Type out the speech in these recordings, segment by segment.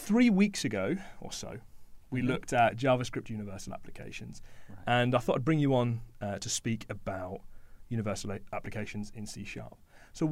3 weeks ago or so, we looked at JavaScript universal applications. Right. And I thought I'd bring you on to speak about universal applications in C#. So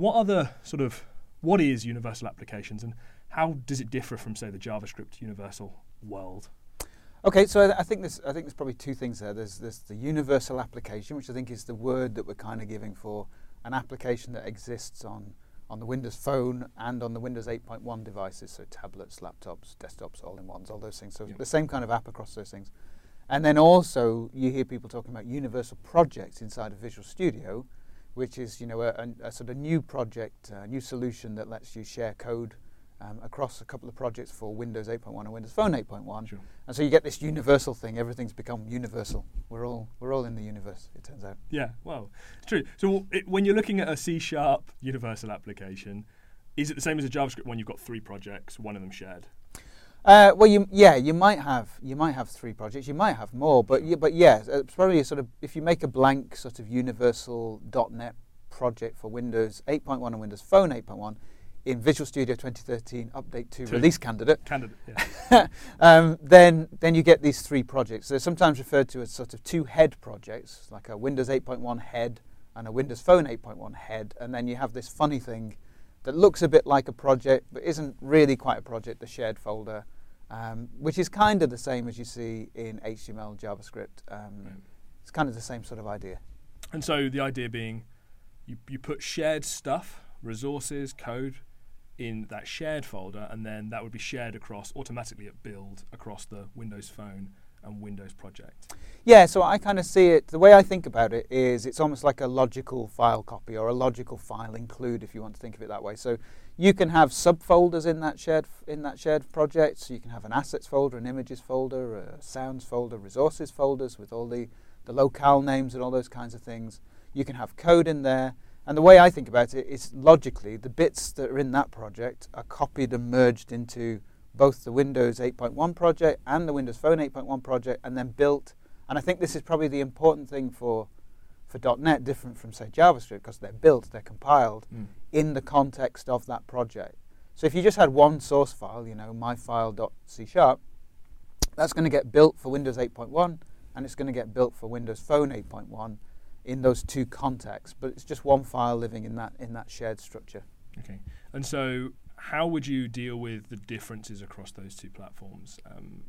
what is universal applications, and how does it differ from, say, the JavaScript universal world? Okay, so I think there's probably two things there. There's the universal application, which I think is the word that we're kind of giving for an application that exists on the Windows Phone and on the Windows 8.1 devices, so tablets, laptops, desktops, all-in-ones, all those things. So the same kind of app across those things. And then also you hear people talking about universal projects inside of Visual Studio, which is a sort of new project, new solution that lets you share code across a couple of projects for Windows 8.1 and Windows Phone 8.1. Sure. And so you get this universal thing. Everything's become universal. We're all in the universe, it turns out. Yeah, well, it's true. So when you're looking at a C# universal application, is it the same as a JavaScript when you've got 3 projects, one of them shared? You might have 3 projects. You might have more, but it's probably a sort of, if you make a blank sort of universal .NET project for Windows 8.1 and Windows Phone 8.1 in Visual Studio 2013 Update 2 release candidate, Yeah. then you get these 3 projects. They're sometimes referred to as sort of 2 head projects, like a Windows 8.1 head and a Windows Phone 8.1 head, and then you have this funny thing that looks a bit like a project but isn't really quite a project, the shared folder, which is kind of the same as you see in HTML, JavaScript. It's kind of the same sort of idea. And so the idea being you put shared stuff, resources, code, in that shared folder, and then that would be shared automatically at build across the Windows Phone and Windows project. Yeah, so I kind of see it, the way I think about it is it's almost like a logical file copy or a logical file include, if you want to think of it that way. So you can have subfolders in that shared project. So you can have an assets folder, an images folder, a sounds folder, resources folders with all the locale names and all those kinds of things. You can have code in there. And the way I think about it is logically, the bits that are in that project are copied and merged into both the Windows 8.1 project and the Windows Phone 8.1 project, and then built. And I think this is probably the important thing for .NET, different from, say, JavaScript, because they're built, they're compiled in the context of that project. So if you just had one source file, myfile.c#, that's going to get built for Windows 8.1, and it's going to get built for Windows Phone 8.1. in those 2 contexts, but it's just one file living in that shared structure. Okay, and so how would you deal with the differences across those 2 platforms?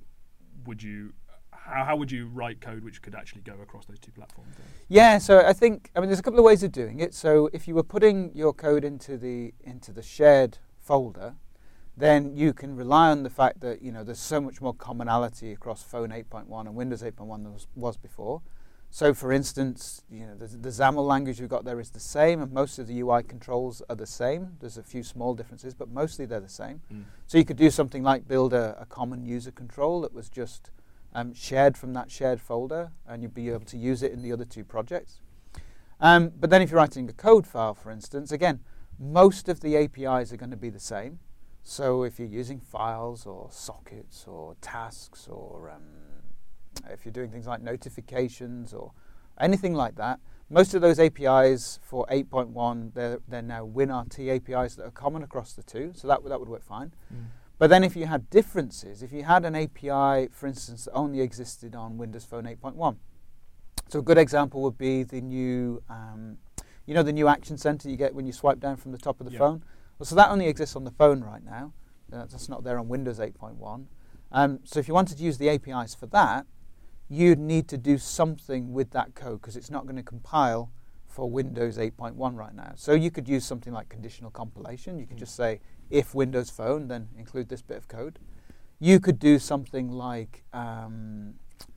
How would you write code which could actually go across those 2 platforms then? Yeah, so there's a couple of ways of doing it. So if you were putting your code into the shared folder, then you can rely on the fact that there's so much more commonality across Phone 8.1 and Windows 8.1 than was before. So, for instance, the XAML language we've got there is the same, and most of the UI controls are the same. There's a few small differences, but mostly they're the same. So you could do something like build a common user control that was just shared from that shared folder, and you'd be able to use it in the other 2 projects. But then if you're writing a code file, for instance, again, most of the APIs are going to be the same. So if you're using files or sockets or tasks or if you're doing things like notifications or anything like that, most of those APIs for 8.1, they're now WinRT APIs that are common across the 2, so that would work fine. But then if you had differences, if you had an API, for instance, that only existed on Windows Phone 8.1, so a good example would be the new, the new Action Center you get when you swipe down from the top of the phone? Well, so that only exists on the phone right now. That's not there on Windows 8.1. So if you wanted to use the APIs for that, you'd need to do something with that code because it's not going to compile for Windows 8.1 right now. So you could use something like conditional compilation. You could just say, if Windows Phone, then include this bit of code. You could do something like, have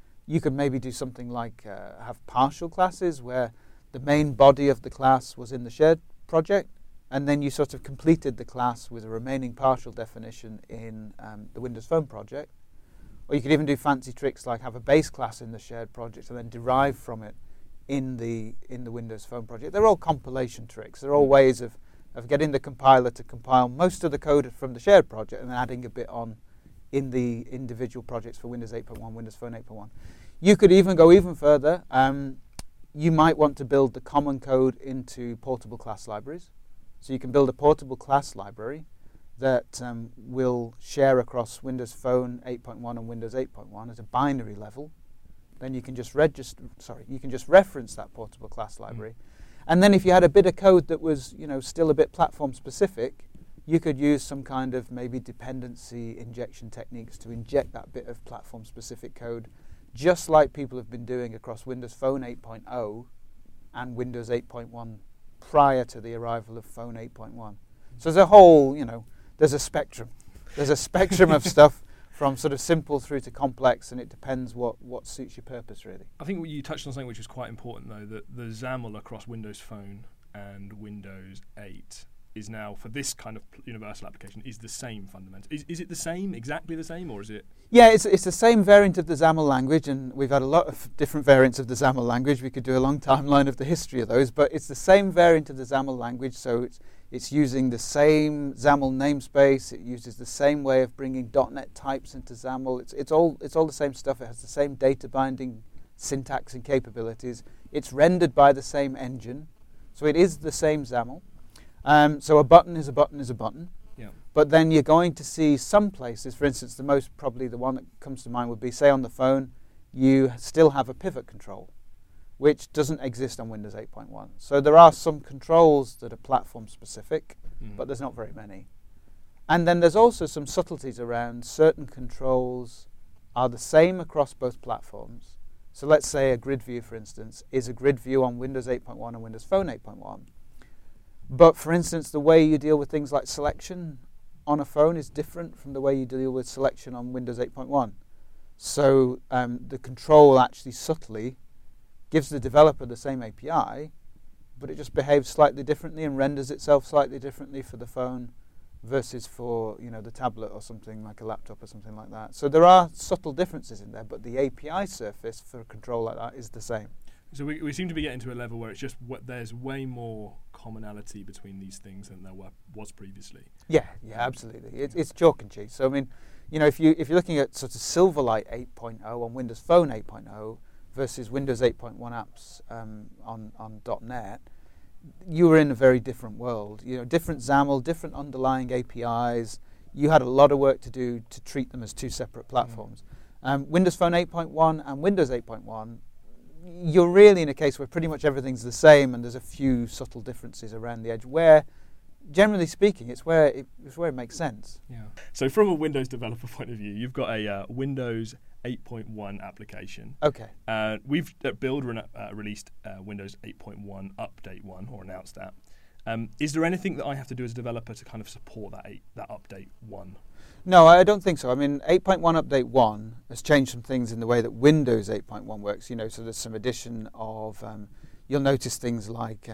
partial classes where the main body of the class was in the shared project, and then you sort of completed the class with a remaining partial definition in the Windows Phone project. Or you could even do fancy tricks like have a base class in the shared project and then derive from it in the Windows Phone project. They're all compilation tricks. They're all ways of getting the compiler to compile most of the code from the shared project and then adding a bit on in the individual projects for Windows 8.1, Windows Phone 8.1. You could even go even further. You might want to build the common code into portable class libraries. So you can build a portable class library that will share across Windows Phone 8.1 and Windows 8.1 at a binary level, then you can just reference that portable class library. And then if you had a bit of code that was, still a bit platform specific, you could use some kind of maybe dependency injection techniques to inject that bit of platform specific code, just like people have been doing across Windows Phone 8.0 and Windows 8.1 prior to the arrival of Phone 8.1. So there's a whole, there's a spectrum. There's a spectrum of stuff from sort of simple through to complex, and it depends what suits your purpose, really. I think you touched on something which is quite important, though, that the XAML across Windows Phone and Windows 8 is now, for this kind of universal application, is the same fundamentally. Is it the same, exactly the same, or is it? Yeah, it's the same variant of the XAML language, and we've had a lot of different variants of the XAML language. We could do a long timeline of the history of those, but it's the same variant of the XAML language, so it's using the same XAML namespace. It uses the same way of bringing .NET types into XAML. It's all the same stuff. It has the same data binding syntax and capabilities. It's rendered by the same engine, so it is the same XAML. So a button is a button is a button. Yeah. But then you're going to see some places, for instance, probably the one that comes to mind would be, say, on the phone, you still have a pivot control, which doesn't exist on Windows 8.1. So there are some controls that are platform specific, but there's not very many. And then there's also some subtleties around certain controls are the same across both platforms. So let's say a grid view, for instance, is a grid view on Windows 8.1 and Windows Phone 8.1. But, for instance, the way you deal with things like selection on a phone is different from the way you deal with selection on Windows 8.1. So the control actually subtly gives the developer the same API, but it just behaves slightly differently and renders itself slightly differently for the phone versus for the tablet or something like a laptop or something like that. So there are subtle differences in there, but the API surface for a control like that is the same. So we seem to be getting to a level where it's just there's way more commonality between these things than there was previously. Yeah, absolutely. It's chalk and cheese. So I mean, if you're looking at sort of Silverlight 8.0 on Windows Phone 8.0 versus Windows 8.1 apps on .NET, you were in a very different world. Different XAML, different underlying APIs. You had a lot of work to do to treat them as two separate platforms. Windows Phone 8.1 and Windows 8.1. You're really in a case where pretty much everything's the same, and there's a few subtle differences around the edge where, generally speaking, it's where it makes sense. Yeah. So from a Windows developer point of view, you've got a Windows 8.1 application. Okay. We've at Build released Windows 8.1 Update 1, or announced that. Is there anything that I have to do as a developer to kind of support that Update 1? No, I don't think so. I mean, 8.1 Update 1 has changed some things in the way that Windows 8.1 works. So there's some addition of, you'll notice things like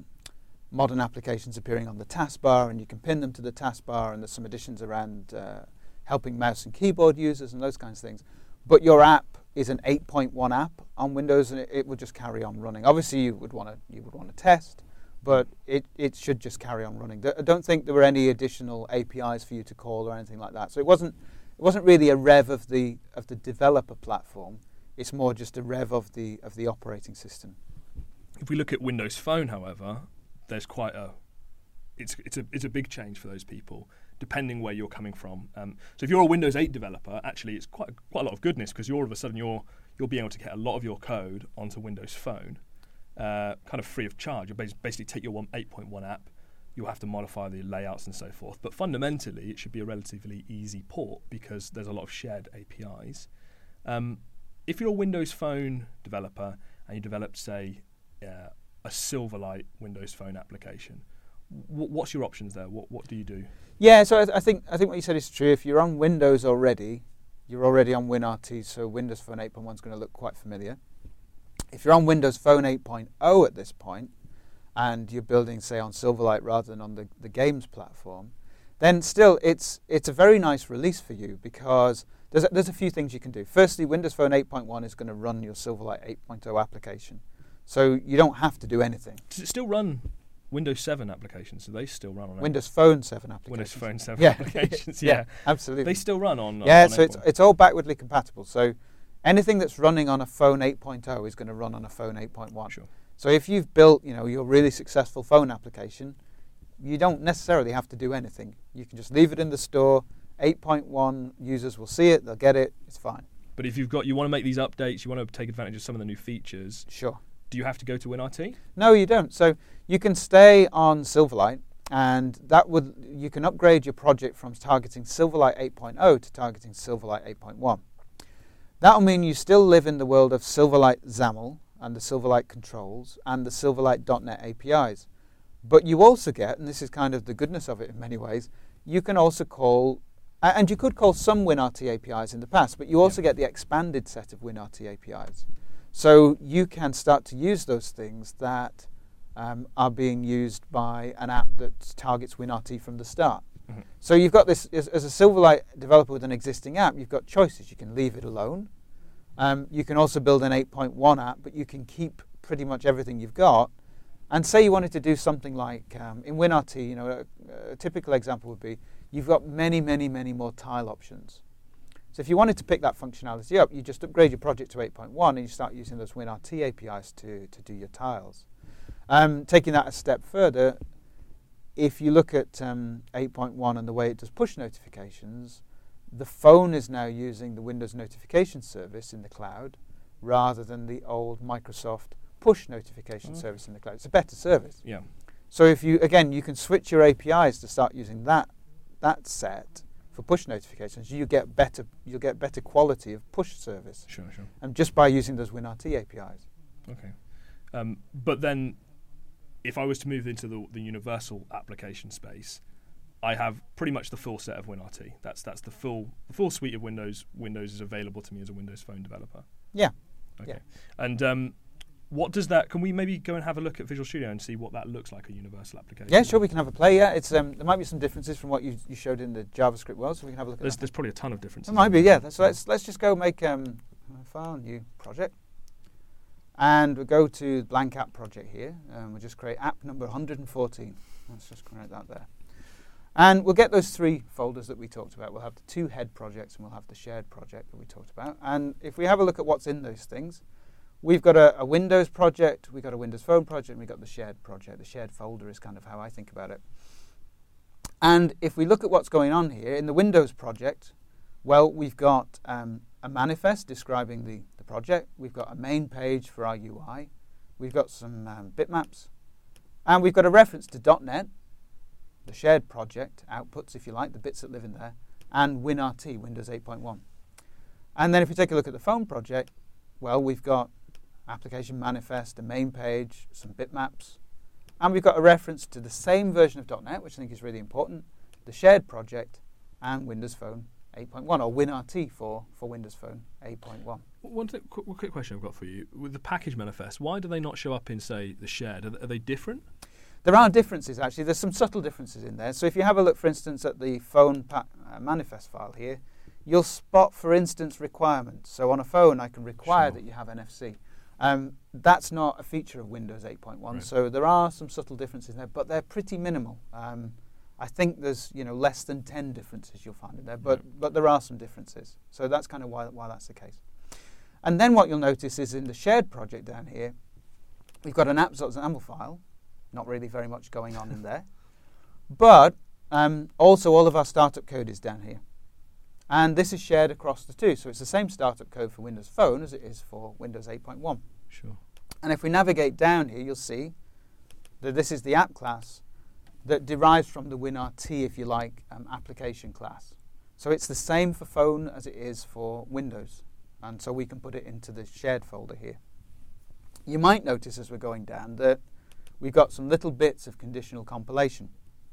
modern applications appearing on the taskbar, and you can pin them to the taskbar, and there's some additions around helping mouse and keyboard users and those kinds of things. But your app is an 8.1 app on Windows, and it will just carry on running. Obviously, you would want to test, but it should just carry on running. I don't think there were any additional APIs for you to call or anything like that. So it wasn't really a rev of the developer platform. It's more just a rev of the operating system. If we look at Windows Phone, however, there's quite it's a big change for those people, depending where you're coming from. So if you're a Windows 8 developer, actually it's quite a lot of goodness, because all of a sudden you'll be able to get a lot of your code onto Windows Phone. Kind of free of charge. You basically take your 8.1 app, you'll have to modify the layouts and so forth. But fundamentally, it should be a relatively easy port because there's a lot of shared APIs. If you're a Windows Phone developer and you develop, say, a Silverlight Windows Phone application, what's your options there? What do you do? Yeah, so I think what you said is true. If you're on Windows already, you're already on WinRT, so Windows Phone 8.1 is going to look quite familiar. If you're on Windows Phone 8.0 at this point, and you're building, say, on Silverlight rather than on the games platform, then still it's a very nice release for you, because there's a few things you can do. Firstly, Windows Phone 8.1 is going to run your Silverlight 8.0 application, so you don't have to do anything. Does it still run Windows 7 applications? Do they still run on it? Windows Phone 7 applications. Windows Phone 7 applications, yeah. Absolutely. They still run on so it's all backwardly compatible. So anything that's running on a phone 8.0 is going to run on a phone 8.1. Sure. So if you've built, your really successful phone application, you don't necessarily have to do anything. You can just leave it in the store. 8.1 users will see it, they'll get it, it's fine. But if you want to make these updates, you want to take advantage of some of the new features. Sure. Do you have to go to WinRT? No, you don't. So you can stay on Silverlight, and you can upgrade your project from targeting Silverlight 8.0 to targeting Silverlight 8.1. That will mean you still live in the world of Silverlight XAML and the Silverlight controls and the Silverlight.NET APIs. But you also get, and this is kind of the goodness of it in many ways, you can also call, and you could call some WinRT APIs in the past, but you also get the expanded set of WinRT APIs. So you can start to use those things that are being used by an app that targets WinRT from the start. Mm-hmm. So you've got this, as a Silverlight developer with an existing app, you've got choices. You can leave it alone. You can also build an 8.1 app, but you can keep pretty much everything you've got. And say you wanted to do something like, in WinRT, a typical example would be, you've got many, many, many more tile options. So if you wanted to pick that functionality up, you just upgrade your project to 8.1 and you start using those WinRT APIs to do your tiles. Taking that a step further, if you look at 8.1 and the way it does push notifications, the phone is now using the Windows notification service in the cloud rather than the old Microsoft push notification service in the cloud. It's a better service. Yeah. So if you can switch your APIs to start using that set for push notifications. You'll get better quality of push service. Sure. And just by using those WinRT APIs. Okay. But then, if I was to move into the universal application space, I have pretty much the full set of WinRT. That's the full suite of Windows. Windows is available to me as a Windows Phone developer. Yeah. Okay. Yeah. And what does that? Can we maybe go and have a look at Visual Studio and see what that looks like, a universal application? Yeah, sure. We can have a play. Yeah, it's there might be some differences from what you showed in the JavaScript world, so we can have a look at that. There's probably a ton of differences. There might be. Yeah. So let's just go make a file, new project, and we'll go to the blank app project here. We'll just create app number 114. Let's just create that there. And we'll get those three folders that we talked about. We'll have the two head projects and we'll have the shared project that we talked about. And if we have a look at what's in those things, we've got a Windows project, we've got a Windows Phone project, and we've got the shared project. The shared folder is kind of how I think about it. And if we look at what's going on here, in the Windows project, well, we've got a manifest describing the project. We've got a main page for our UI. We've got some bitmaps. And we've got a reference to .NET, the shared project, outputs, if you like, the bits that live in there, and WinRT, Windows 8.1. And then if we take a look at the phone project, well, we've got application manifest, a main page, some bitmaps, and we've got a reference to the same version of .NET, which I think is really important, the shared project, and Windows Phone 8.1, or WinRT for Windows Phone 8.1. One quick question I've got for you. With the package manifest, why do they not show up in, say, the shared? Are they different? There are differences, actually. There's some subtle differences in there. So if you have a look, for instance, at the phone manifest file here, you'll spot, for instance, requirements. So on a phone, I can require that you have NFC. That's not a feature of Windows 8.1, right. So there are some subtle differences there, but they're pretty minimal. I think there's less than 10 differences you'll find in there, but there are some differences. So that's kind of why that's the case. And then what you'll notice is in the shared project down here, we've got an apps.xaml file. Not really very much going on in there. But also all of our startup code is down here. And this is shared across the two. So it's the same startup code for Windows Phone as it is for Windows 8.1. Sure. And if we navigate down here, you'll see that this is the app class that derives from the WinRT, if you like, application class. So it's the same for phone as it is for Windows. And so we can put it into the shared folder here. You might notice as we're going down that we've got some little bits of conditional compilation.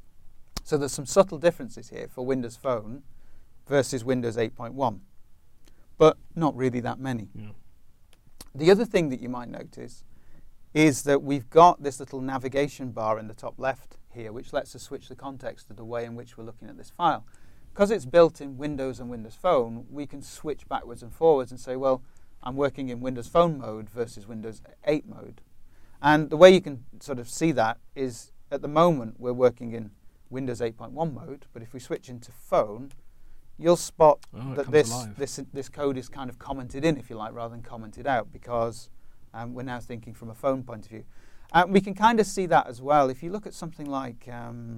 So there's some subtle differences here for Windows Phone versus Windows 8.1, but not really that many. Yeah. The other thing that you might notice is that we've got this little navigation bar in the top left here, which lets us switch the context of the way in which we're looking at this file. Because it's built in Windows and Windows Phone, we can switch backwards and forwards and say, well, I'm working in Windows Phone mode versus Windows 8 mode. And the way you can sort of see that is, at the moment, we're working in Windows 8.1 mode, but if we switch into phone, you'll spot that this code is kind of commented in, if you like, rather than commented out, because we're now thinking from a phone point of view. We can kind of see that as well. If you look at something like,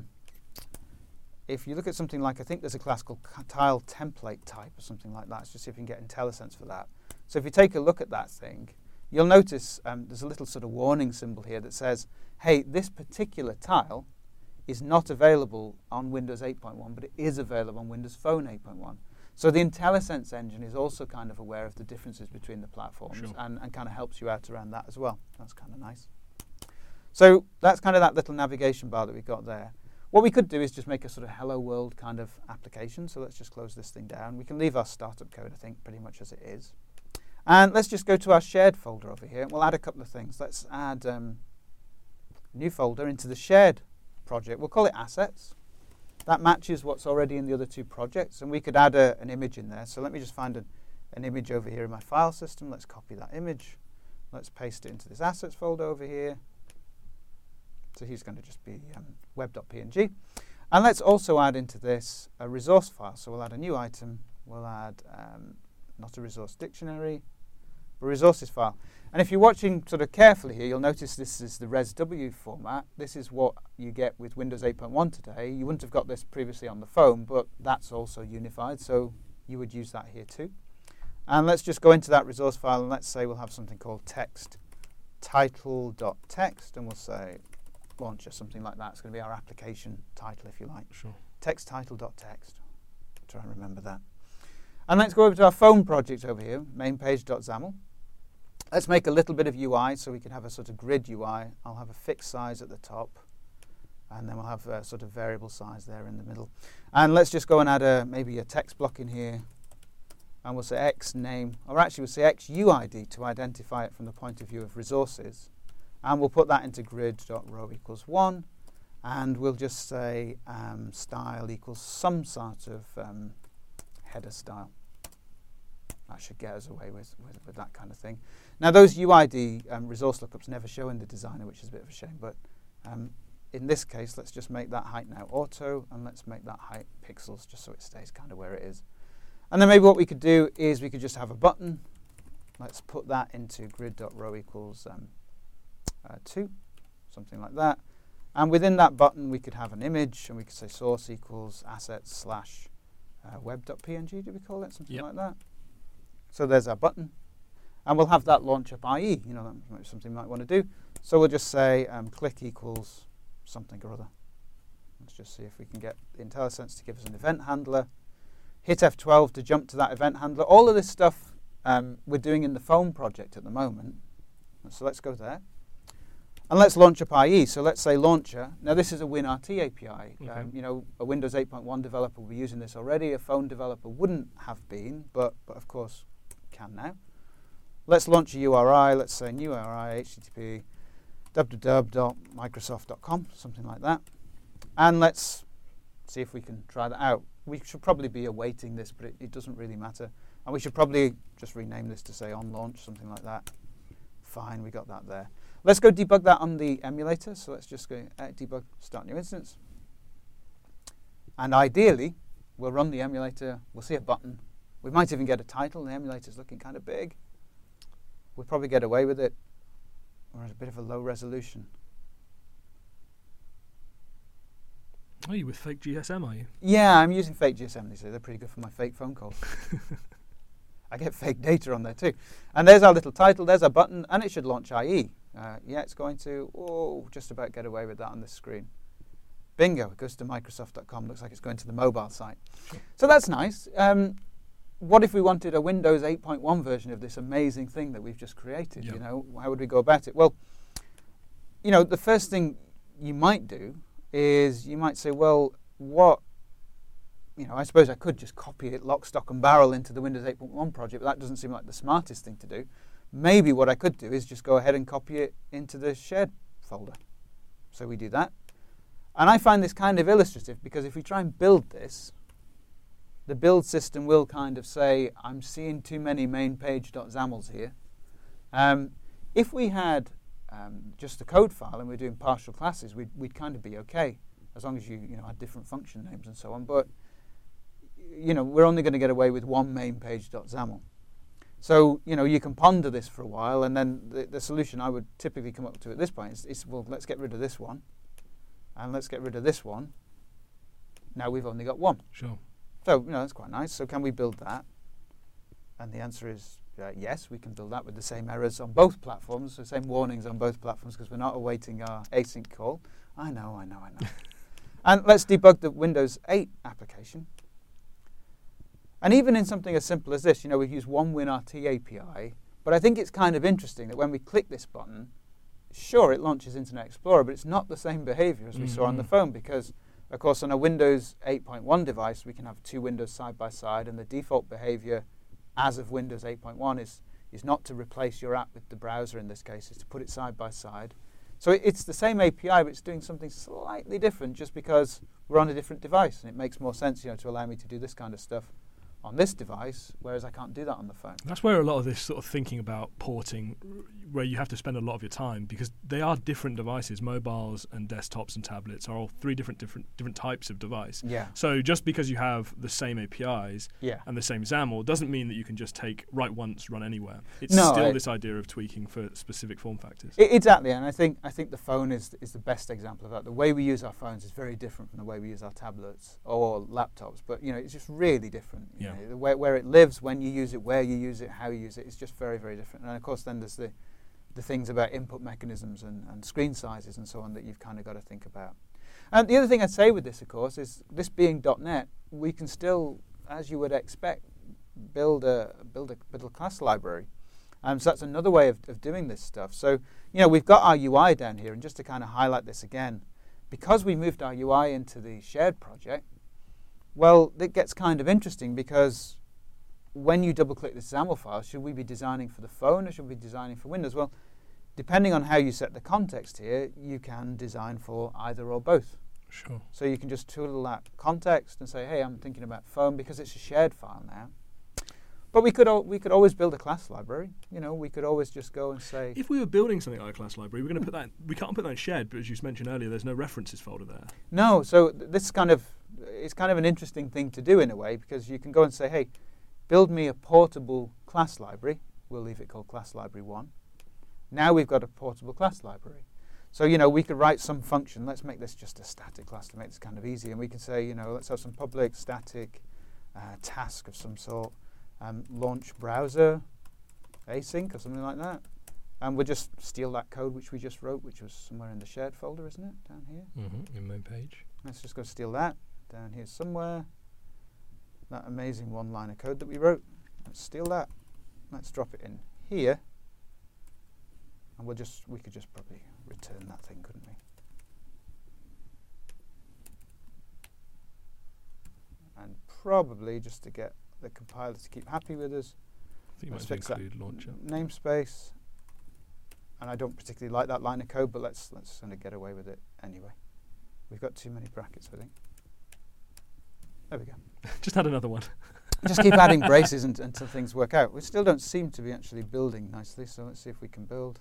I think there's a class called tile template type or something like that. Let's just see if we can get IntelliSense for that. So if you take a look at that thing, you'll notice there's a little sort of warning symbol here that says, hey, this particular tile is not available on Windows 8.1, but it is available on Windows Phone 8.1. So the IntelliSense engine is also kind of aware of the differences between the platforms, sure. and kind of helps you out around that as well. That's kind of nice. So that's kind of that little navigation bar that we've got there. What we could do is just make a sort of hello world kind of application. So let's just close this thing down. We can leave our startup code, I think, pretty much as it is. And let's just go to our shared folder over here. We'll add a couple of things. Let's add a new folder into the shared project. We'll call it assets. That matches what's already in the other two projects. And we could add an image in there. So let me just find an image over here in my file system. Let's copy that image. Let's paste it into this assets folder over here. So he's going to just be web.png. And let's also add into this a resource file. So we'll add a new item. We'll add not a resource dictionary, but a resources file. And if you're watching sort of carefully here, you'll notice this is the ResW format. This is what you get with Windows 8.1 today. You wouldn't have got this previously on the phone, but that's also unified. So you would use that here too. And let's just go into that resource file, and let's say we'll have something called text title.text, and we'll say launcher, something like that. It's going to be our application title, if you like. Sure. Text title.text. Try and remember that. And let's go over to our phone project over here, mainpage.xaml. Let's make a little bit of UI so we can have a sort of grid UI. I'll have a fixed size at the top, and then we'll have a sort of variable size there in the middle. And let's just go and add maybe a text block in here, and we'll say x name, or actually we'll say x UID to identify it from the point of view of resources. And we'll put that into grid.row equals 1, and we'll just say style equals some sort of header style. That should get us away with that kind of thing. Now those UID resource lookups never show in the designer, which is a bit of a shame, but in this case let's just make that height now auto, and let's make that height pixels just so it stays kind of where it is. And then maybe what we could do is we could just have a button. Let's put that into grid.row equals 2, something like that. And within that button we could have an image, and we could say source equals assets slash web.png, do we call it? Something like that. So there's our button. And we'll have that launch up IE, you know, that's something you might want to do. So we'll just say click equals something or other. Let's just see if we can get the IntelliSense to give us an event handler. Hit F12 to jump to that event handler. All of this stuff we're doing in the phone project at the moment. So let's go there. And let's launch up IE. So let's say launcher. Now this is a WinRT API. Okay. You know, a Windows 8.1 developer will be using this already. A phone developer wouldn't have been, but of course can now. Let's launch a URI. Let's say new URI, http www.microsoft.com, something like that. And let's see if we can try that out. We should probably be awaiting this, but it doesn't really matter. And we should probably just rename this to say on launch, something like that. Fine, we got that there. Let's go debug that on the emulator. So let's just go debug, start new instance. And ideally, we'll run the emulator. We'll see a button. We might even get a title. The emulator's looking kind of big. We'll probably get away with it. We're at a bit of a low resolution. Are you with fake GSM, are you? Yeah, I'm using fake GSM. They're pretty good for my fake phone calls. I get fake data on there too. And there's our little title, there's our button, and it should launch IE. Yeah, it's going to just about get away with that on this screen. Bingo, it goes to Microsoft.com. Looks like it's going to the mobile site. Sure. So that's nice. What if we wanted a Windows 8.1 version of this amazing thing that we've just created? Yep. You know, how would we go about it? Well, you know, the first thing you might do is you might say, well, I suppose I could just copy it lock, stock and barrel into the Windows 8.1 project, but that doesn't seem like the smartest thing to do. Maybe what I could do is just go ahead and copy it into the shared folder. So we do that. And I find this kind of illustrative because if we try and build this, the build system will kind of say, I'm seeing too many main page.xamls here. If we had just a code file and we're doing partial classes, we'd kind of be okay, as long as you had different function names and so on. But we're only going to get away with one main page.xaml. So, you can ponder this for a while, and then the solution I would typically come up to at this point is, well, let's get rid of this one, and let's get rid of this one. Now we've only got one. Sure. So, that's quite nice. So can we build that? And the answer is yes, we can build that with the same errors on both platforms, the same warnings on both platforms, because we're not awaiting our async call. I know. And let's debug the Windows 8 application. And even in something as simple as this, we use one WinRT API, but I think it's kind of interesting that when we click this button, sure, it launches Internet Explorer, but it's not the same behavior as we saw on the phone, because, of course, on a Windows 8.1 device, we can have two windows side by side, and the default behavior as of Windows 8.1 is not to replace your app with the browser in this case, it's to put it side by side. So it's the same API, but it's doing something slightly different just because we're on a different device, and it makes more sense, to allow me to do this kind of stuff on this device, whereas I can't do that on the phone. That's where a lot of this sort of thinking about porting, where you have to spend a lot of your time, because they are different devices. Mobiles and desktops and tablets are all three different types of device. Yeah. So just because you have the same APIs Yeah. and the same XAML doesn't mean that you can just write once, run anywhere. It's No, still this idea of tweaking for specific form factors. Exactly, and I think the phone is the best example of that. The way we use our phones is very different from the way we use our tablets or laptops, but it's just really different. Yeah. Where it lives, when you use it, where you use it, how you use it, it's just very, very different. And of course then there's the things about input mechanisms and screen sizes and so on that you've kind of got to think about. And the other thing I'd say with this, of course, is this being .NET, we can still, as you would expect, build a class library. So that's another way of doing this stuff. So, we've got our UI down here, and just to kind of highlight this again, because we moved our UI into the shared project, well, it gets kind of interesting, because when you double-click this XAML file, should we be designing for the phone or should we be designing for Windows? Well, depending on how you set the context here, you can design for either or both. Sure. So you can just twiddle that context and say, hey, I'm thinking about phone because it's a shared file now. But we could always build a class library. We could always just go and say, if we were building something like a class library, we're going to put that. We can't put that in shared, but as you mentioned earlier, there's no references folder there. No. So this it's kind of an interesting thing to do in a way, because you can go and say, hey, build me a portable class library. We'll leave it called Class Library 1. Now we've got a portable class library. So, we could write some function. Let's make this just a static class to make this kind of easy. And we can say, let's have some public static task of some sort. Launch browser async or something like that. And we'll just steal that code which we just wrote, which was somewhere in the shared folder, isn't it? Down here. In main page. Let's just go steal that. Down here somewhere. That amazing one-line of code that we wrote. Let's steal that. Let's drop it in here. And we could just probably return that thing, couldn't we? And probably, just to get the compiler to keep happy with us, I think let's you might fix that include launcher. namespace. And I don't particularly like that line of code, but let's kind of get away with it anyway. We've got too many brackets, I think. There we go. Just add another one. Just keep adding braces until things work out. We still don't seem to be actually building nicely, so let's see if we can build.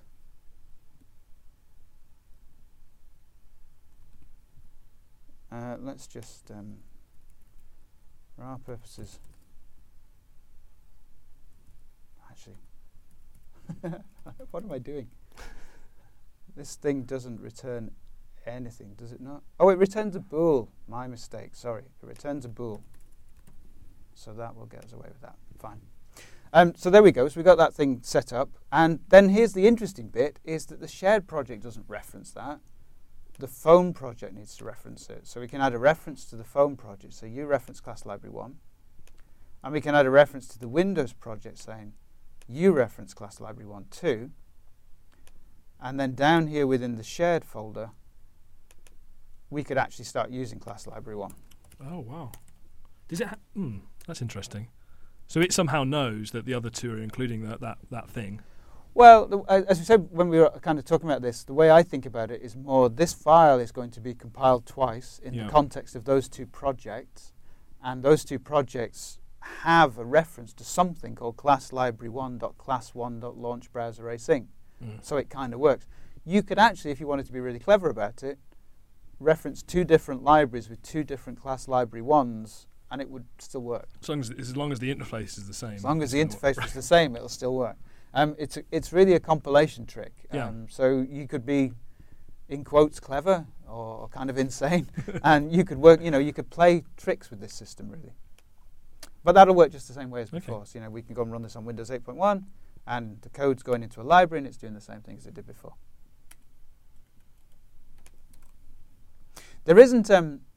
Let's just, for our purposes, actually, what am I doing? This thing doesn't return anything, does it not? Oh, it returns a bool. My mistake, sorry. It returns a bool. So that will get us away with that. Fine. So there we go. So we got that thing set up. And then here's the interesting bit, is that the shared project doesn't reference that. The phone project needs to reference it. So we can add a reference to the phone project. So you reference Class Library 1. And we can add a reference to the Windows project saying you reference Class Library 1 too. And then down here within the shared folder, we could actually start using Class Library 1. Oh, wow. Does it? That's interesting. So it somehow knows that the other two are including that thing. Well, as we said when we were kind of talking about this, the way I think about it is more this file is going to be compiled twice in the context of those two projects, and those two projects have a reference to something called class library 1.class1.launch browser async. So it kind of works. You could actually, if you wanted to be really clever about it, reference two different libraries with two different class library 1s and it would still work. As long as the interface is the same. As long as the interface was the same, it'll still work. It's really a compilation trick. So you could be, in quotes, clever or kind of insane, and you could work. You could play tricks with this system really. But that'll work just the same way as before. Okay. So we can go and run this on Windows 8.1, and the code's going into a library and it's doing the same thing as it did before. There isn't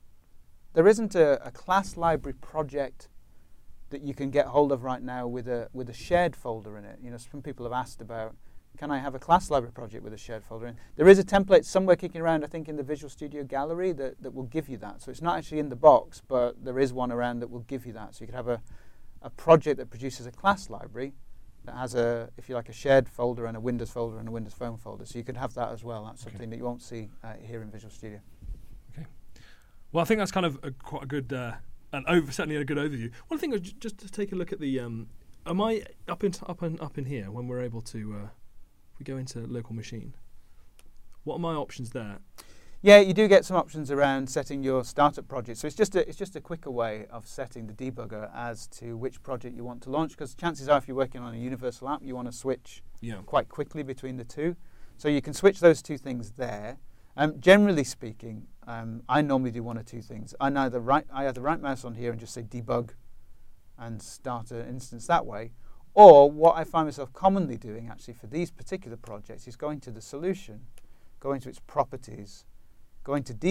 a class library project that you can get hold of right now with a shared folder in it. Some people have asked about, can I have a class library project with a shared folder in? There is a template somewhere kicking around, I think, in the Visual Studio Gallery that will give you that. So it's not actually in the box, but there is one around that will give you that. So you could have a project that produces a class library that has if you like, a shared folder and a Windows folder and a Windows Phone folder. So you could have that as well. That's something that you won't see here in Visual Studio. Okay. Well, I think that's kind of quite a good, certainly a good overview. One thing, just to take a look at the, am I up in here when we're able to, if we go into local machine, what are my options there? Yeah, you do get some options around setting your startup project. So it's just a quicker way of setting the debugger as to which project you want to launch, because chances are if you're working on a universal app, you want to switch quite quickly between the two. So you can switch those two things there. Generally speaking, I normally do one or two things. I either right mouse on here and just say debug and start an instance that way, or what I find myself commonly doing actually for these particular projects is going to the solution, going to its properties, going to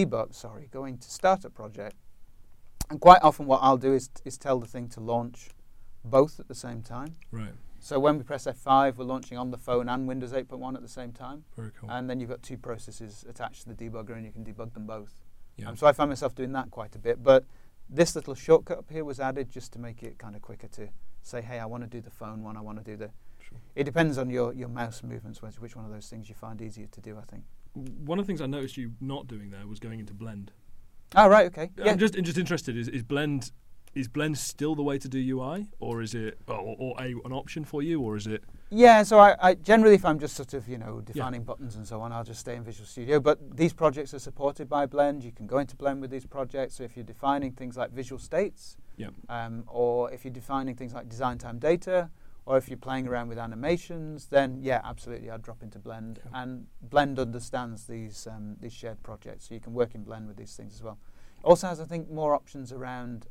startup project, and quite often what I'll do is tell the thing to launch both at the same time. Right. So when we press F5, we're launching on the phone and Windows 8.1 at the same time. Very cool. And then you've got two processes attached to the debugger, and you can debug them both. Yeah. So I find myself doing that quite a bit. But this little shortcut up here was added just to make it kind of quicker to say, hey, I want to do the phone one, I want to do the... Sure. It depends on your mouse movements, which one of those things you find easier to do, I think. One of the things I noticed you not doing there was going into Blend. Oh, right, okay. Yeah. I'm just interested, is Blend still the way to do UI, or is it an option for you, or is it? Yeah, so I generally, if I'm just sort of defining buttons and so on, I'll just stay in Visual Studio. But these projects are supported by Blend. You can go into Blend with these projects. So if you're defining things like visual states, or if you're defining things like design time data, or if you're playing around with animations, then yeah, absolutely, I'd drop into Blend. Okay. And Blend understands these shared projects, so you can work in Blend with these things as well. It also has, I think, more options around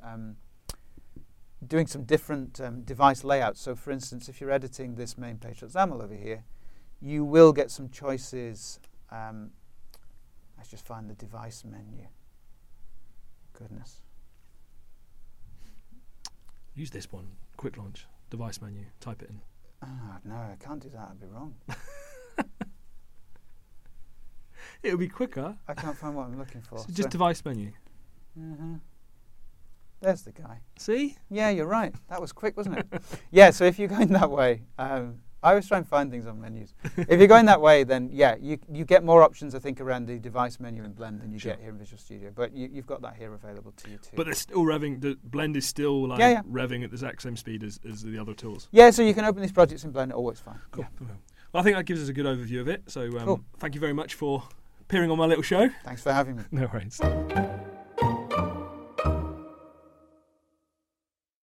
doing some different device layouts. So, for instance, if you're editing this main page at XAML over here, you will get some choices. Let's just find the device menu. Goodness. Use this one. Quick launch. Device menu. Type it in. Oh, no, I can't do that. I'd be wrong. It'll be quicker. I can't find what I'm looking for. So just device menu. Mm-hmm. There's the guy. See? Yeah, you're right. That was quick, wasn't it? Yeah, so if you're going that way, I always try and find things on menus. If you're going that way, then yeah, you get more options, I think, around the device menu in Blend than you get here in Visual Studio. But you've got that here available to you too. But they're still revving. The Blend is still revving at the exact same speed as the other tools. Yeah, so you can open these projects in Blend. It all works fine. Cool. Yeah. Well, I think that gives us a good overview of it. So Thank you very much for appearing on my little show. Thanks for having me. No worries.